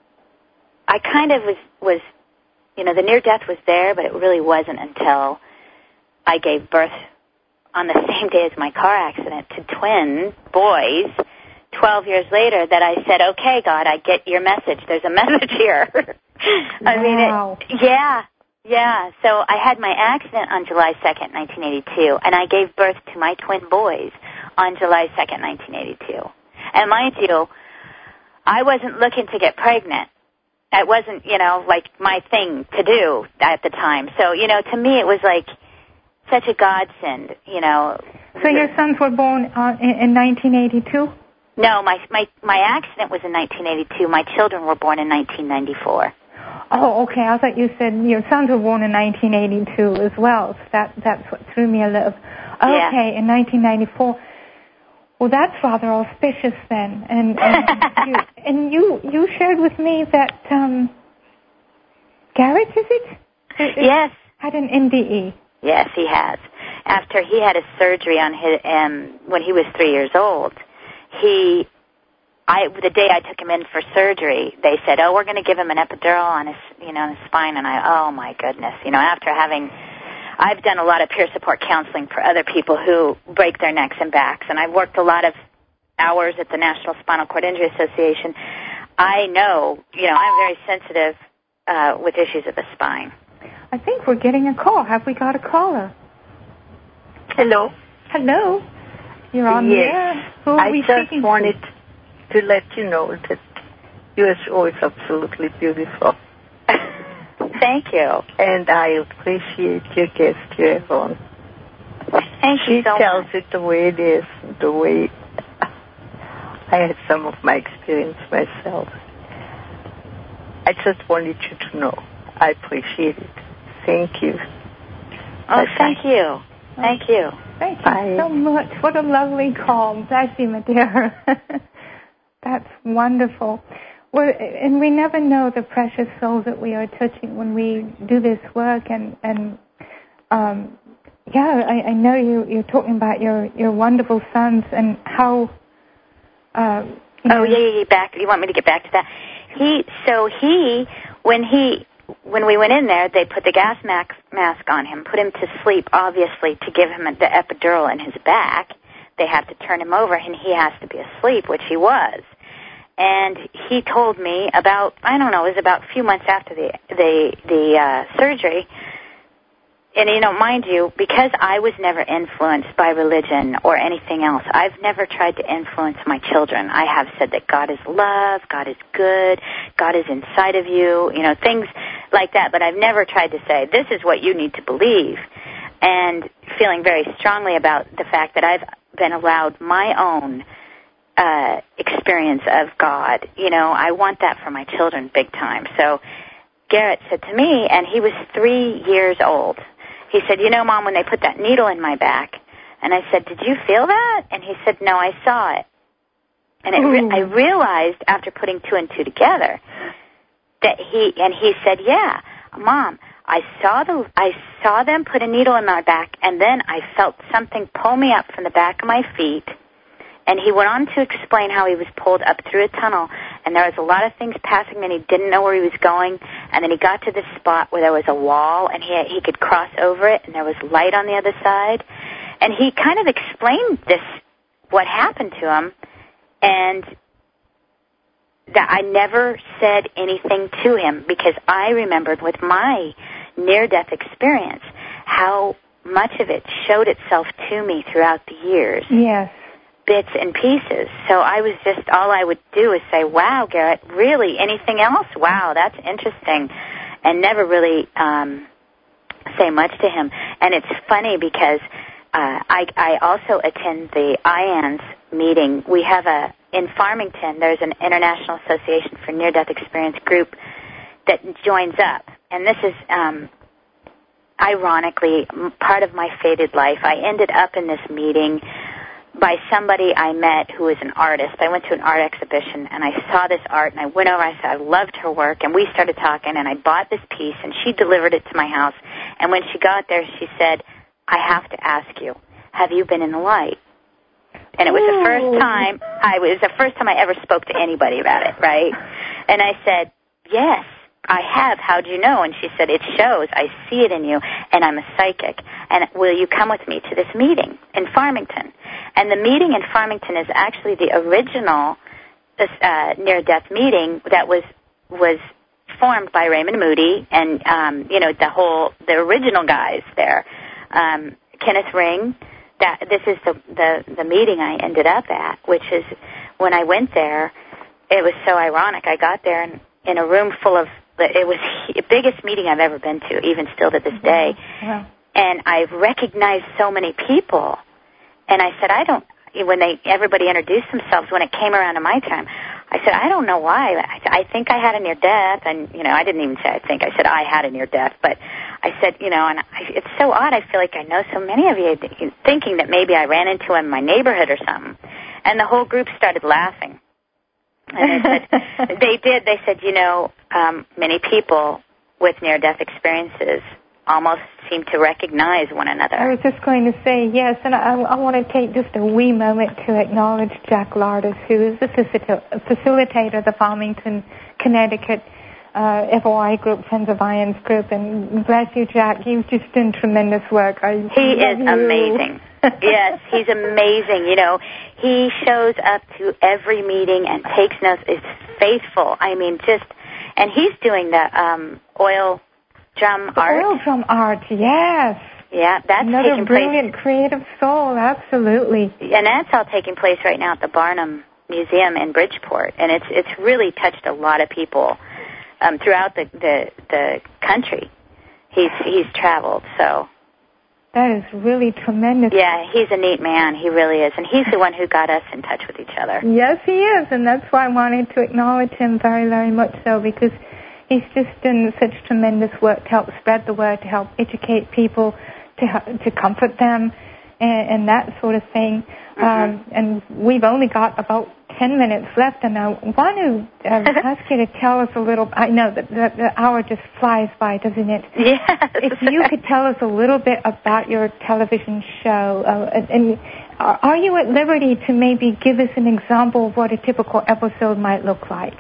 I kind of was, was, you know, the near-death was there, but it really wasn't until I gave birth on the same day as my car accident to twin boys, twelve years later, that I said, okay, God, I get your message. There's a message here. I wow. mean, it, yeah, yeah. So I had my accident on July second, nineteen eighty-two, and I gave birth to my twin boys on July second, nineteen eighty-two. And mind you, I wasn't looking to get pregnant. It wasn't, you know, like my thing to do at the time. So, you know, to me it was like such a godsend, you know. So your sons were born uh, in, in nineteen eighty-two? No, my, my my accident was in nineteen eighty-two. My children were born in nineteen ninety-four. Oh, okay. I thought you said your sons were born in nineteen eighty-two as well. So that that's what threw me a little. Okay, yeah. In nineteen ninety-four. Well, that's rather auspicious then. And and, you, and you you shared with me that um, Garrett, is it? it yes. Had an N D E. Yes, he has. After he had a surgery on his um, when he was three years old, he, I the day I took him in for surgery, they said, "Oh, we're going to give him an epidural on his, you know, on his spine." And I, oh my goodness, you know, after having, I've done a lot of peer support counseling for other people who break their necks and backs, and I've worked a lot of hours at the National Spinal Cord Injury Association. I know, you know, I'm very sensitive uh, with issues of the spine. I think we're getting a call. Have we got a caller? Hello. Hello. You're on yes. the air. Who are I we just speaking wanted to? to let you know that your show is absolutely beautiful. Thank you. And I appreciate your guest here on. Thank she you so tells much. it the way it is, the way I had some of my experience myself. I just wanted you to know. I appreciate it. Thank you. Oh, Bye-bye. thank you. Thank you. Thank you Bye. so much. What a lovely call. Bless you, my dear. That's wonderful. Well, and we never know the precious souls that we are touching when we do this work. And, and um, yeah, I, I know you, you're talking about your, your wonderful sons and how... Uh, you know, oh, yeah, yeah, yeah, back. You want me to get back to that? He, so he, when he... When we went in there, they put the gas mask on him, put him to sleep, obviously, to give him the epidural in his back. They have to turn him over, and he has to be asleep, which he was. And he told me about, I don't know, it was about a few months after the the, the uh, surgery. And, you know, mind you, because I was never influenced by religion or anything else, I've never tried to influence my children. I have said that God is love, God is good, God is inside of you, you know, things like that. But I've never tried to say, this is what you need to believe. And feeling very strongly about the fact that I've been allowed my own uh, experience of God. You know, I want that for my children big time. So Garrett said to me, and he was three years old, he said, you know, Mom, when they put that needle in my back, and I said, did you feel that? And he said, no, I saw it. And it re- I realized after putting two and two together that he, and he said, yeah, Mom, I saw the, I saw them put a needle in my back, and then I felt something pull me up from the back of my feet And he went on to explain how he was pulled up through a tunnel, and there was a lot of things passing him, and he didn't know where he was going. And then he got to this spot where there was a wall, and he he could cross over it, and there was light on the other side. And he kind of explained this, what happened to him, and that I never said anything to him because I remembered with my near-death experience how much of it showed itself to me throughout the years. Yes. Bits and pieces. So I was just, all I would do is say, wow, Garrett, really? Anything else? Wow, that's interesting. And never really um, say much to him. And it's funny because uh, I, I also attend the I A N S meeting. We have a, in Farmington, there's an International Association for Near-Death Experience group that joins up. And this is, um, ironically, part of my fated life. I ended up in this meeting by somebody I met who is an artist. I went to an art exhibition, and I saw this art, and I went over, I said I loved her work, and we started talking, and I bought this piece, and she delivered it to my house. And when she got there, she said, I have to ask you, have you been in the light? And it was Ooh. the first time, I it was the first time I ever spoke to anybody about it, right? And I said, yes, I have. How'd you know? And she said, it shows. I see it in you, and I'm a psychic. And will you come with me to this meeting in Farmington? And the meeting in Farmington is actually the original uh, near-death meeting that was was formed by Raymond Moody and, um, you know, the whole, the original guys there. Um, Kenneth Ring, that this is the, the, the meeting I ended up at, which is when I went there, it was so ironic. I got there in, in a room full of, it was the biggest meeting I've ever been to, even still to this day. Wow. And I recognized so many people. And I said, I don't, when they, everybody introduced themselves, when it came around to my time, I said, I don't know why. I, I think I had a near death. And, you know, I didn't even say I think. I said I had a near death. But I said, you know, and I, it's so odd. I feel like I know so many of you thinking that maybe I ran into him in my neighborhood or something. And the whole group started laughing. And they said, they did. They said, you know, um, many people with near-death experiences almost seem to recognize one another. I was just going to say yes, and I, I want to take just a wee moment to acknowledge Jack Lardis, who is the facilitator of the Farmington, Connecticut uh, F O I group, Friends of Ions group, and bless you, Jack. You've just done tremendous work. I he is you. amazing. Yes, he's amazing. You know, he shows up to every meeting and takes notes. Is faithful. I mean, just, and he's doing the um, oil drum the art. Oil drum art, yes. Yeah, that's Another taking brilliant place. creative soul, absolutely. And that's all taking place right now at the Barnum Museum in Bridgeport, and it's it's really touched a lot of people um, throughout the, the the country. He's he's traveled, so. That is really tremendous. Yeah, he's a neat man. He really is. And he's the one who got us in touch with each other. Yes, he is. And that's why I wanted to acknowledge him very, very much so, because he's just done such tremendous work to help spread the word, to help educate people, to to comfort them, and, and that sort of thing. Mm-hmm. Um, and we've only got about ten minutes left, and I want to uh, ask you to tell us a little. I know that the, the hour just flies by, doesn't it? Yes. If you could tell us a little bit about your television show, uh, and are you at liberty to maybe give us an example of what a typical episode might look like?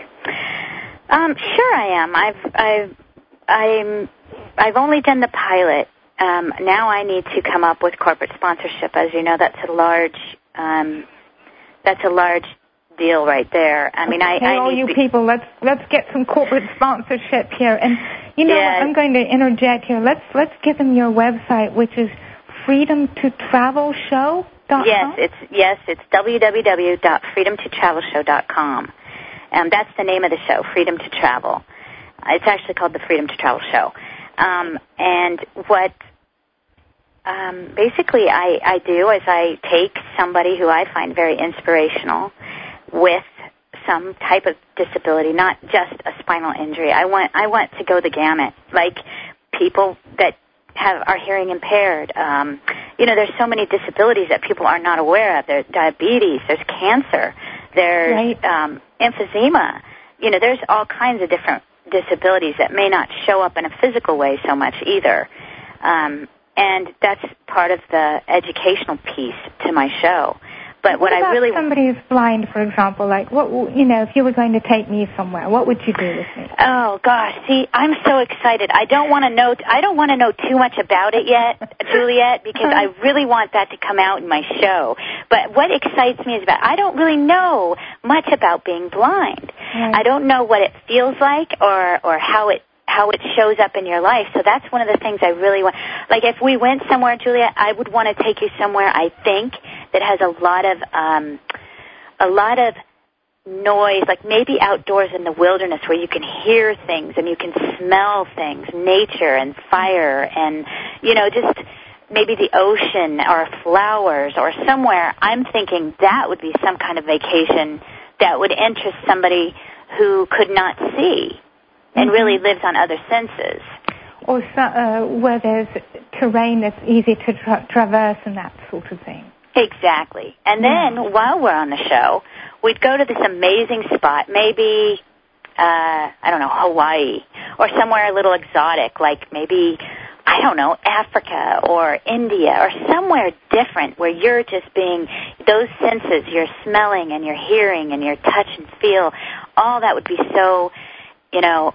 Um, sure, I am. I've I've I'm I've only done the pilot. Um, now I need to come up with corporate sponsorship. As you know, that's a large um, that's a large deal right there. I mean, okay, I, I all need you be- people, let's let's get some corporate sponsorship here. And you know, yes. what, I'm going to interject here. Let's let's give them your website, which is freedom to travel show dot com. Yes, it's yes, it's w w w dot freedom to travel show dot com. Um, that's the name of the show, Freedom to Travel. It's actually called the Freedom to Travel Show. Um, and what um, basically I, I do is I take somebody who I find very inspirational with some type of disability, not just a spinal injury. I want I want to go the gamut, like people that have are hearing impaired. Um, you know, there's so many disabilities that people are not aware of. There's diabetes, there's cancer, there's right. um, emphysema. You know, there's all kinds of different disabilities that may not show up in a physical way so much either. Um, and that's part of the educational piece to my show. But what, what about I really somebody who's blind, for example, like what you know, if you were going to take me somewhere, what would you do with me? Oh gosh, see, I'm so excited. I don't want to know. I don't want to know too much about it yet, Juliet, because I really want that to come out in my show. But what excites me is that I don't really know much about being blind. Right. I don't know what it feels like or or how it how it shows up in your life. So that's one of the things I really want. Like if we went somewhere, Juliet, I would want to take you somewhere, I think, that has a lot of um, a lot of noise, like maybe outdoors in the wilderness where you can hear things and you can smell things, nature and fire and, you know, just maybe the ocean or flowers or somewhere. I'm thinking that would be some kind of vacation that would interest somebody who could not see and mm-hmm. really lives on other senses. Or so, uh, where there's terrain that's easy to tra- traverse and that sort of thing. Exactly. And then yeah. while we're on the show, we'd go to this amazing spot, maybe, uh, I don't know, Hawaii, or somewhere a little exotic, like maybe, I don't know, Africa or India or somewhere different where you're just being, those senses, your smelling and your hearing and your touch and feel, all that would be so, you know,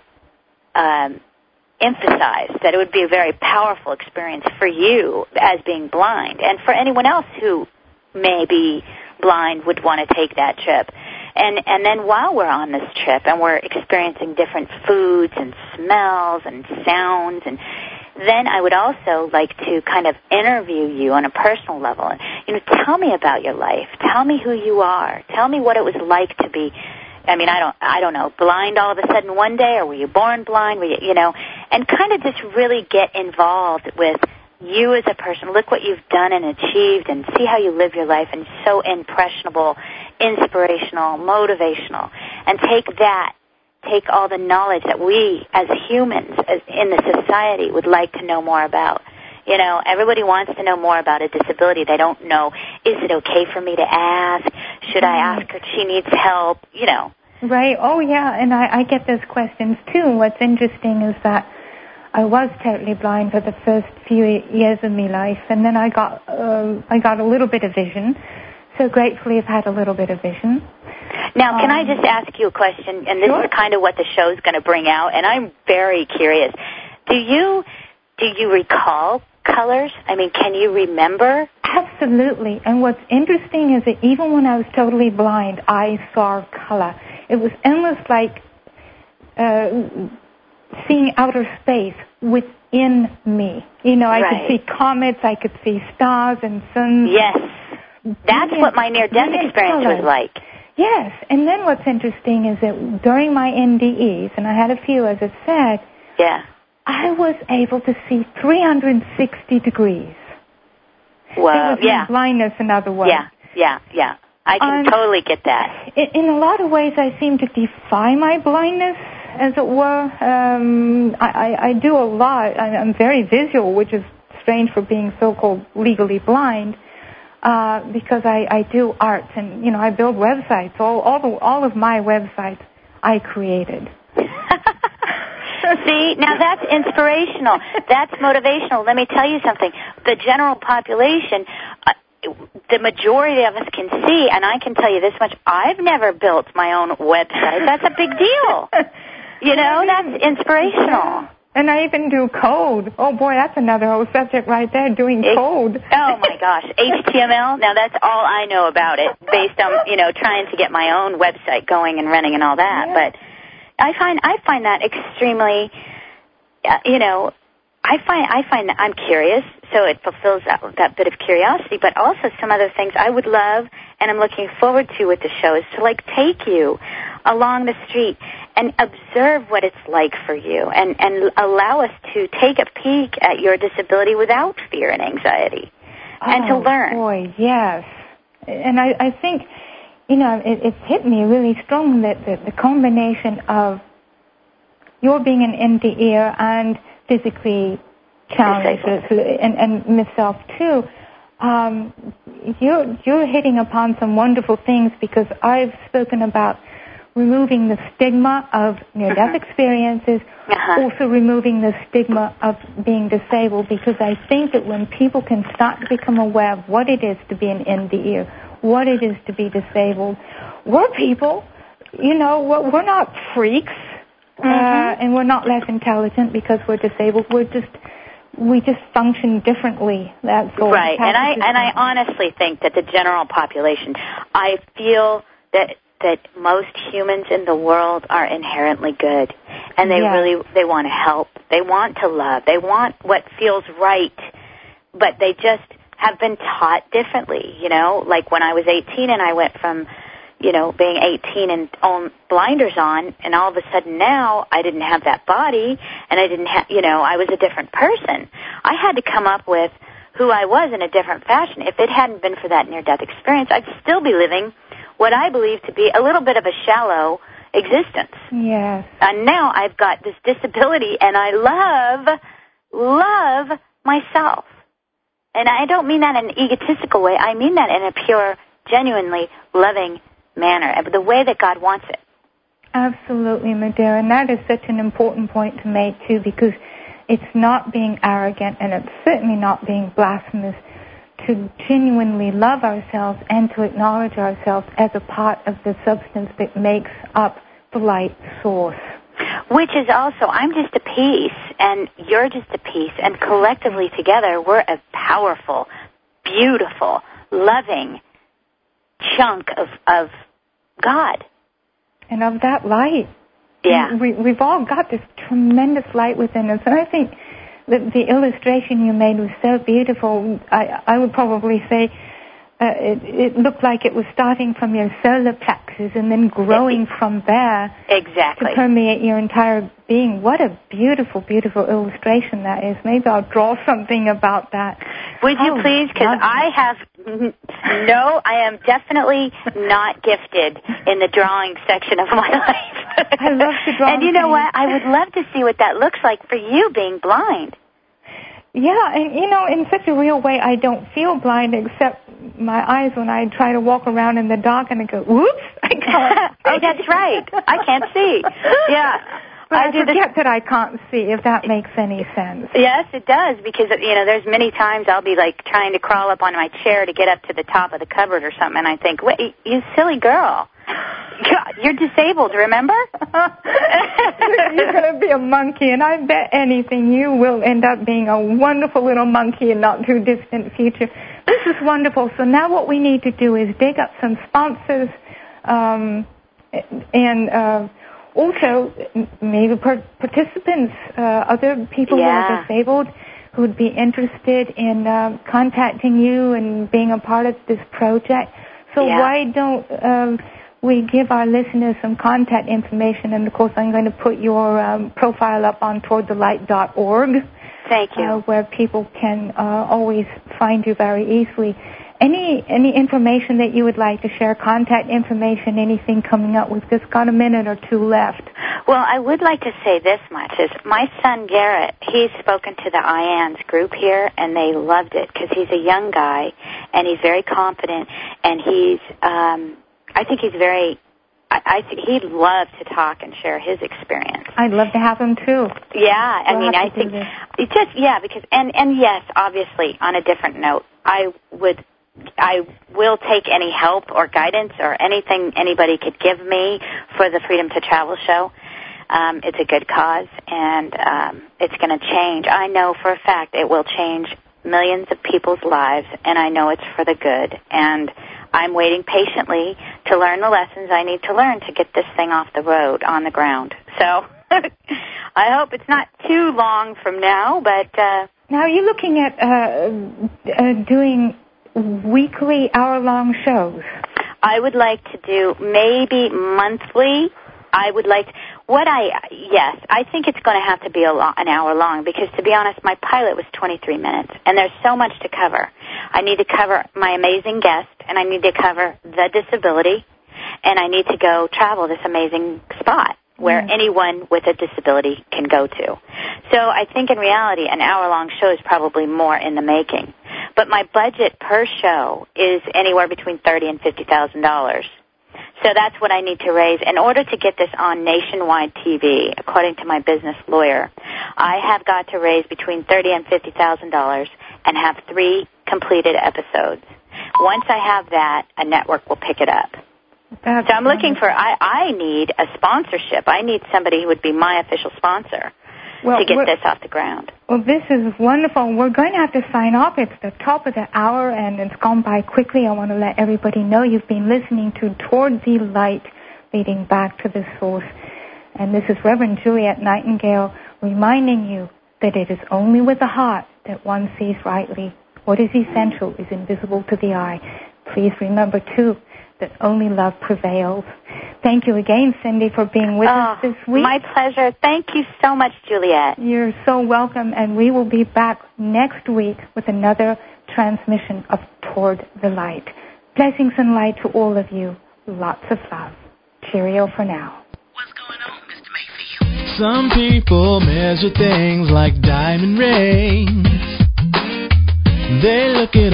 um, emphasized, that it would be a very powerful experience for you as being blind, and for anyone else who may be blind would want to take that trip. And and then while we're on this trip and we're experiencing different foods and smells and sounds, and then I would also like to kind of interview you on a personal level. And, you know, tell me about your life. Tell me who you are. Tell me what it was like to be, I mean, I don't, I don't know, blind all of a sudden one day, or were you born blind? Were you, you know, and kind of just really get involved with you as a person. Look what you've done and achieved, and see how you live your life, and so impressionable, inspirational, motivational, and take that, take all the knowledge that we as humans as in the society would like to know more about. You know, everybody wants to know more about a disability. They don't know, is it okay for me to ask? Should I ask her if she needs help? You know. Right. Oh, yeah, and I, I get those questions, too. What's interesting is that I was totally blind for the first few years of my life, and then I got uh, I got a little bit of vision. So gratefully I've had a little bit of vision. Now, can um, I just ask you a question? And this sure. is kind of what the show's going to bring out, and I'm very curious. Do you do you recall colors? I mean, can you remember? Absolutely. And what's interesting is that even when I was totally blind, I saw color. It was almost like uh, seeing outer space within me. You know, I right. could see comets, I could see stars and suns. Yes. That's brilliant, what my near-death experience colors. was like. Yes. And then what's interesting is that during my N D Es, and I had a few, as I said, yeah. I was able to see three hundred sixty degrees. Whoa, that was yeah. my blindness, in other words. Yeah, yeah, yeah. I can um, totally get that. In, in a lot of ways, I seem to defy my blindness, as it were. Um, I, I, I do a lot. I, I'm very visual, which is strange for being so-called legally blind, uh, because I, I do art, and, you know, I build websites. All, all, the, all of my websites I created. See, now that's inspirational. That's motivational. Let me tell you something. The general population, uh, the majority of us can see, and I can tell you this much, I've never built my own website. That's a big deal. You know, that's inspirational. And I even do code. Oh, boy, that's another whole subject right there, doing it, code. Oh, my gosh. H T M L? Now, that's all I know about it, based on, you know, trying to get my own website going and running and all that. Yeah. But I find I find that extremely, uh, you know, I find I find that I'm curious, so it fulfills that, that bit of curiosity. But also some other things I would love, and I'm looking forward to with the show, is to like take you along the street and observe what it's like for you, and and allow us to take a peek at your disability without fear and anxiety, oh, and to learn. Boy, yes, and I, I think. You know, it, it's hit me really strong that the, the combination of your being an N D E and physically challenged, and, and myself too, um, you're, you're hitting upon some wonderful things, because I've spoken about removing the stigma of near-death uh-huh. experiences, uh-huh. also removing the stigma of being disabled, because I think that when people can start to become aware of what it is to be an N D E, what it is to be disabled. We're people, you know, we're, we're not freaks, mm-hmm. uh, and we're not less intelligent because we're disabled. We're just, we just function differently. That's all. Right, and I and I honestly think that the general population, I feel that that most humans in the world are inherently good, and they yeah. really they want to help. They want to love. They want what feels right, but they just have been taught differently. You know, like when I was eighteen and I went from, you know, being eighteen and on blinders on, and all of a sudden now I didn't have that body, and I didn't have, you know, I was a different person. I had to come up with who I was in a different fashion. If it hadn't been for that near-death experience, I'd still be living what I believe to be a little bit of a shallow existence. Yes. And now I've got this disability, and I love, love myself. And I don't mean that in an egotistical way. I mean that in a pure, genuinely loving manner, the way that God wants it. Absolutely, Madera. And that is such an important point to make, too, because it's not being arrogant, and it's certainly not being blasphemous to genuinely love ourselves and to acknowledge ourselves as a part of the substance that makes up the light source. Which is also, I'm just a piece, and you're just a piece, and collectively together, we're a powerful, beautiful, loving chunk of, of God. And of that light. Yeah. We, we've all got this tremendous light within us, and I think The, the illustration you made was so beautiful. I, I would probably say uh, it, it looked like it was starting from your solar plexus and then growing from there. Exactly. To permeate your entire being. What a beautiful, beautiful illustration that is. Maybe I'll draw something about that. Would you oh, please? Because I have, no, I am definitely not gifted in the drawing section of my life. I love to draw. And you know what? I would love to see what that looks like for you being blind. Yeah, and you know, in such a real way, I don't feel blind except my eyes when I try to walk around in the dark and I go, whoops, I can't see. Oh, that's right. I can't see. Yeah. But I, I forget that I can't see, if that makes any sense. Yes, it does, because, you know, there's many times I'll be, like, trying to crawl up on my chair to get up to the top of the cupboard or something, and I think, wait, you silly girl. God, you're disabled, remember? You're going to be a monkey, and I bet anything you will end up being a wonderful little monkey in not too distant future. This is wonderful. So now what we need to do is dig up some sponsors um, and... Uh, Also, maybe participants, uh, other people yeah. who are disabled who would be interested in uh, contacting you and being a part of this project. So yeah. why don't um, we give our listeners some contact information? And, of course, I'm going to put your um, profile up on toward the light dot org. Thank you. Uh, where people can uh, always find you very easily. Any any information that you would like to share, contact information, anything coming up? We've just got a minute or two left. Well, I would like to say this much, is my son Garrett, he's spoken to the I A N S group here, and they loved it because he's a young guy, and he's very confident, and he's, um, I think he's very, I, I think he'd love to talk and share his experience. I'd love to have him, too. Yeah, I we'll mean, I think, it just, yeah, because, and, and yes, obviously, on a different note, I would... I will take any help or guidance or anything anybody could give me for the Freedom to Travel show. Um, it's a good cause, and um, it's going to change. I know for a fact it will change millions of people's lives, and I know it's for the good. And I'm waiting patiently to learn the lessons I need to learn to get this thing off the road, on the ground. So I hope it's not too long from now, but... Uh, now, are you looking at uh, uh, doing... weekly, hour-long shows? I would like to do maybe monthly. I would like to, what I, yes, I think it's going to have to be a lo- an hour long because, to be honest, my pilot was twenty-three minutes, and there's so much to cover. I need to cover my amazing guest, and I need to cover the disability, and I need to go travel this amazing spot where mm. anyone with a disability can go to. So I think in reality an hour-long show is probably more in the making. But my budget per show is anywhere between thirty thousand dollars and fifty thousand dollars. So that's what I need to raise. In order to get this on nationwide T V, according to my business lawyer, I have got to raise between thirty thousand dollars and fifty thousand dollars and have three completed episodes. Once I have that, a network will pick it up. That's so I'm looking wonderful. for, I, I need a sponsorship. I need somebody who would be my official sponsor well, to get this off the ground. Well, this is wonderful. We're going to have to sign off. It's the top of the hour, and it's gone by quickly. I want to let everybody know you've been listening to Toward the Light, leading back to the source. And this is Reverend Juliet Nightingale reminding you that it is only with the heart that one sees rightly. What is essential is invisible to the eye. Please remember, too, that only love prevails. Thank you again, Cindy, for being with oh, us this week. My pleasure. Thank you so much, Juliet. You're so welcome, and we will be back next week with another transmission of Toward the Light. Blessings and light to all of you. Lots of love. Cheerio for now. What's going on, Mister Mayfield? Some people measure things like diamond rings. They look at